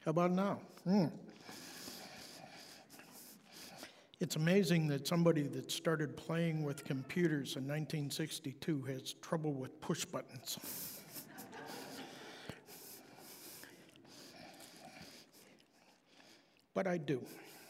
How about now? It's amazing that somebody that started playing with computers in 1962 has trouble with push buttons. But I do.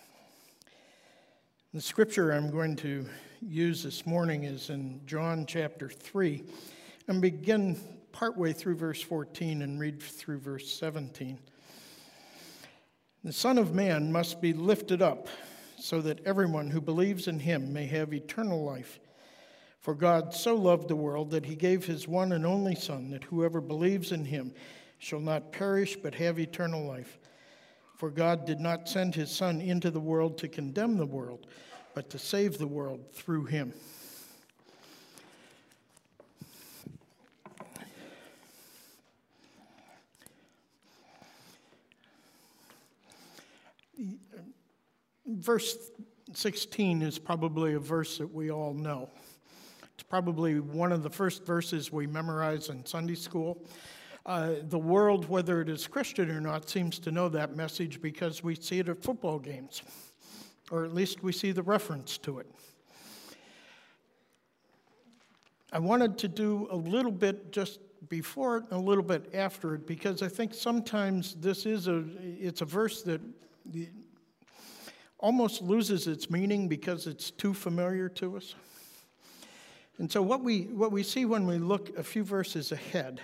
The scripture I'm going to use this morning is in John chapter 3, and begin partway through verse 14 and read through verse 17. The Son of Man must be lifted up, so that everyone who believes in him may have eternal life. For God so loved the world that he gave his one and only Son, that whoever believes in him shall not perish but have eternal life. For God did not send his Son into the world to condemn the world, but to save the world through him. Verse 16 is probably a verse that we all know. It's probably one of the first verses we memorize in Sunday school. The world, whether it is Christian or not, seems to know that message because we see it at football games, or at least we see the reference to it. I wanted to do a little bit just before it and a little bit after it because I think sometimes it's a verse that almost loses its meaning because it's too familiar to us. And so what we see when we look a few verses ahead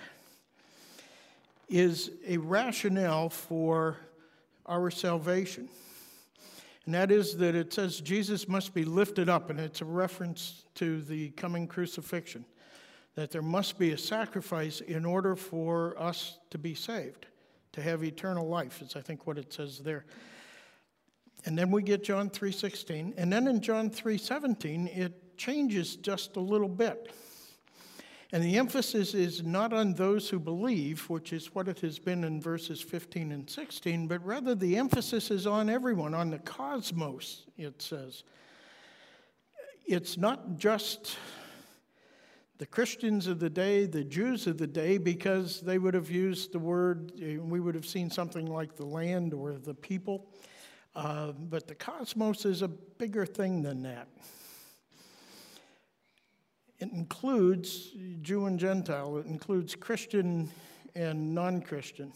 is a rationale for our salvation. And that is that it says Jesus must be lifted up, and it's a reference to the coming crucifixion, that there must be a sacrifice in order for us to be saved, to have eternal life, is I think what it says there. And then we get John 3:16, and then in John 3:17, it changes just a little bit. And the emphasis is not on those who believe, which is what it has been in verses 15 and 16, but rather the emphasis is on everyone, on the cosmos, it says. It's not just the Christians of the day, the Jews of the day, because they would have used the word, we would have seen something like the land or the people. But the cosmos is a bigger thing than that. It includes Jew and Gentile. It includes Christian and non-Christian.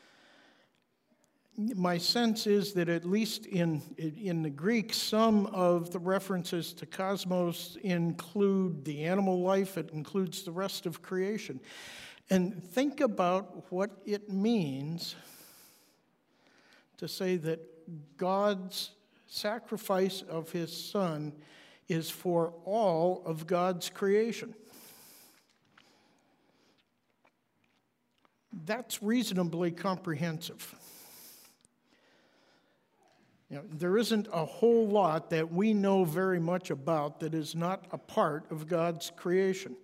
My sense is that at least in the Greek, some of the references to cosmos include the animal life. It includes the rest of creation. And think about what it means to say that God's sacrifice of his Son is for all of God's creation. That's reasonably comprehensive. There isn't a whole lot that we know very much about that is not a part of God's creation.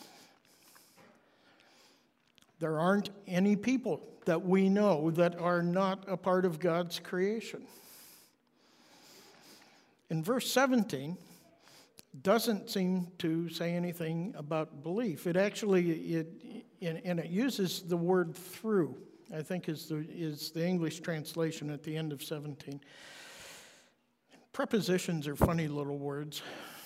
There aren't any people that we know that are not a part of God's creation. In verse 17, doesn't seem to say anything about belief. It actually, it uses the word through, I think is the English translation at the end of 17. Prepositions are funny little words.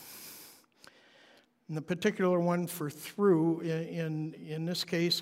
And the particular one for through, in this case,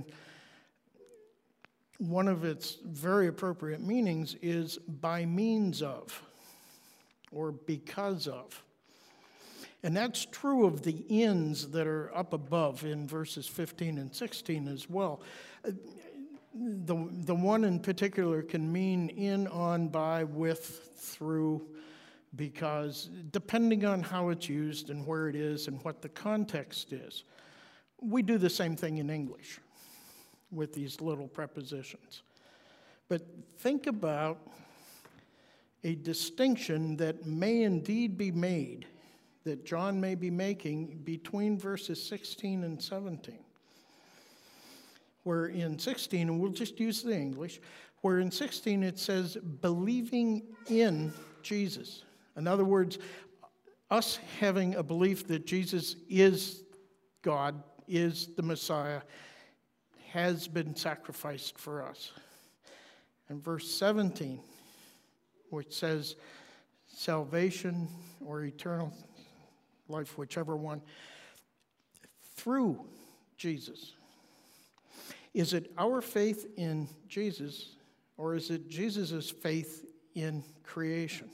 one of its very appropriate meanings is by means of, or because of. And that's true of the ins that are up above in verses 15 and 16 as well. The one in particular can mean in, on, by, with, through, because depending on how it's used and where it is and what the context is. We do the same thing in English with these little prepositions. But think about a distinction that may indeed be made, that John may be making between verses 16 and 17. Where in 16, and we'll just use the English, where in 16 it says, believing in Jesus. In other words, us having a belief that Jesus is God, is the Messiah, has been sacrificed for us. And verse 17, which says salvation or eternal life, whichever one, through Jesus. Is it our faith in Jesus, or is it Jesus' faith in creation?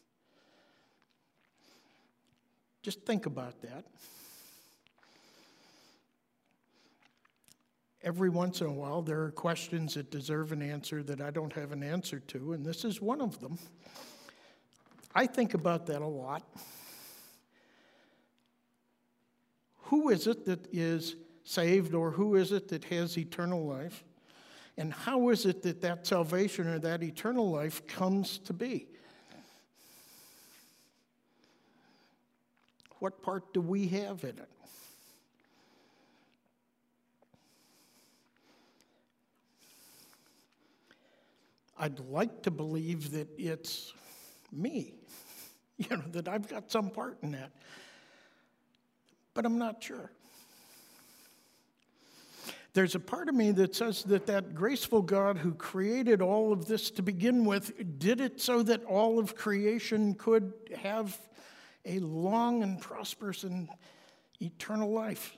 Just think about that. Every once in a while, there are questions that deserve an answer that I don't have an answer to, and this is one of them. I think about that a lot. Who is it that is saved, or who is it that has eternal life? And how is it that that salvation or that eternal life comes to be? What part do we have in it? I'd like to believe that it's me, that I've got some part in that. But I'm not sure. There's a part of me that says that that graceful God who created all of this to begin with did it so that all of creation could have a long and prosperous and eternal life.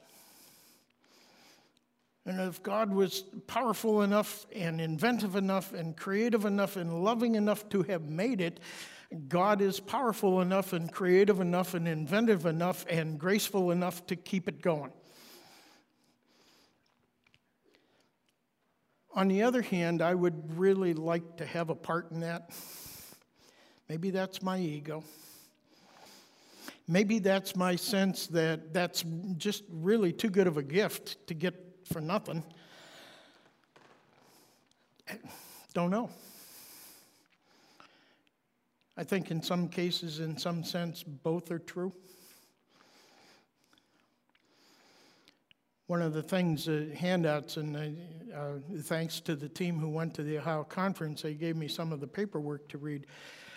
And if God was powerful enough and inventive enough and creative enough and loving enough to have made it, God is powerful enough and creative enough and inventive enough and graceful enough to keep it going. On the other hand, I would really like to have a part in that. Maybe that's my ego. Maybe that's my sense that that's just really too good of a gift to get for nothing. Don't know. I think in some cases, in some sense, both are true. One of the things, handouts, and thanks to the team who went to the Ohio conference, they gave me some of the paperwork to read.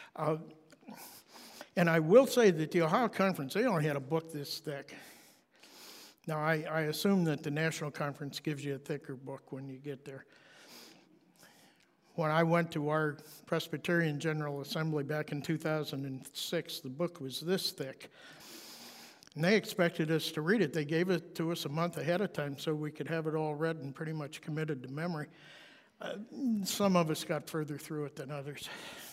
And I will say that the Ohio conference, they only had a book this thick. Now, I assume that the national conference gives you a thicker book when you get there. When I went to our Presbyterian General Assembly back in 2006, the book was this thick. And they expected us to read it. They gave it to us a month ahead of time so we could have it all read and pretty much committed to memory. Some of us got further through it than others.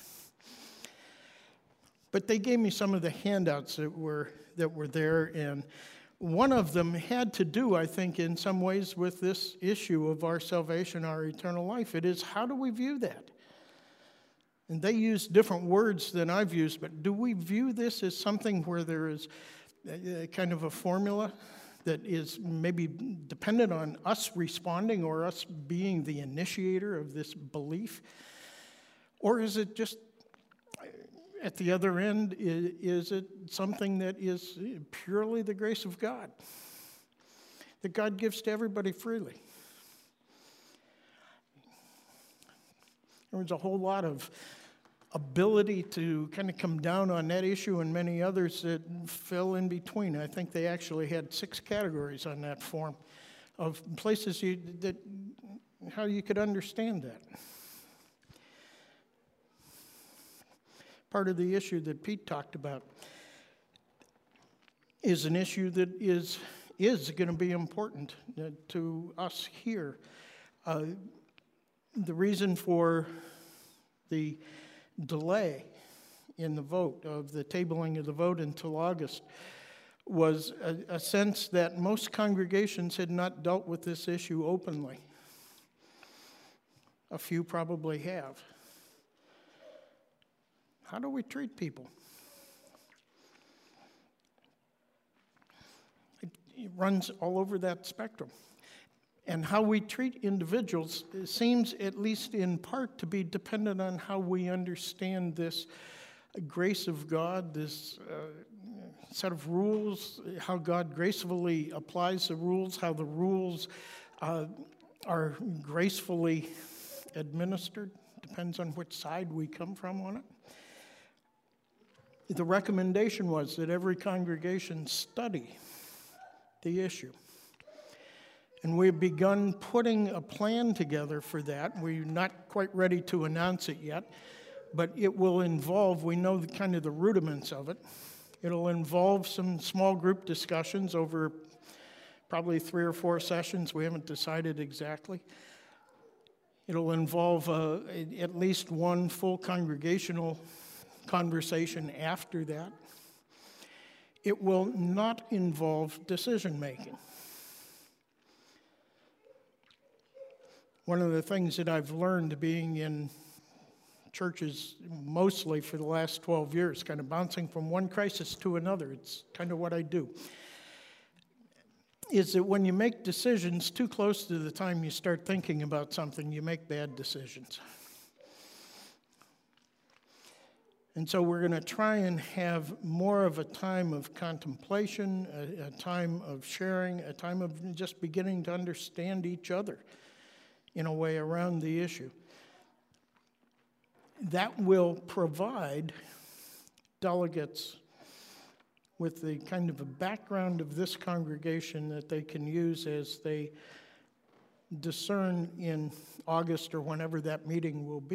But they gave me some of the handouts that were there, and one of them had to do, I think, in some ways with this issue of our salvation, our eternal life. It is, how do we view that? And they use different words than I've used, but do we view this as something where there is kind of a formula that is maybe dependent on us responding or us being the initiator of this belief? Or is it just, at the other end, is it something that is purely the grace of God, that God gives to everybody freely? There was a whole lot of ability to kind of come down on that issue and many others that fell in between. I think they actually had 6 categories on that form of places how you could understand that. Part of the issue that Pete talked about is an issue that is going to be important to us here. The reason for the delay in the vote, of the tabling of the vote until August, was a sense that most congregations had not dealt with this issue openly. A few probably have. How do we treat people? It runs all over that spectrum. And how we treat individuals seems, at least in part, to be dependent on how we understand this grace of God, this set of rules, how God gracefully applies the rules, how the rules are gracefully administered. Depends on which side we come from on it. The recommendation was that every congregation study the issue. And we've begun putting a plan together for that. We're not quite ready to announce it yet, but it will involve, we know the kind of the rudiments of it. It'll involve some small group discussions over probably 3 or 4 sessions. We haven't decided exactly. It'll involve at least one full congregational conversation after that. It will not involve decision-making. One of the things that I've learned being in churches mostly for the last 12 years, kind of bouncing from one crisis to another, it's kind of what I do, is that when you make decisions too close to the time you start thinking about something, you make bad decisions. And so we're going to try and have more of a time of contemplation, a time of sharing, a time of just beginning to understand each other in a way around the issue. That will provide delegates with the kind of a background of this congregation that they can use as they discern in August or whenever that meeting will be.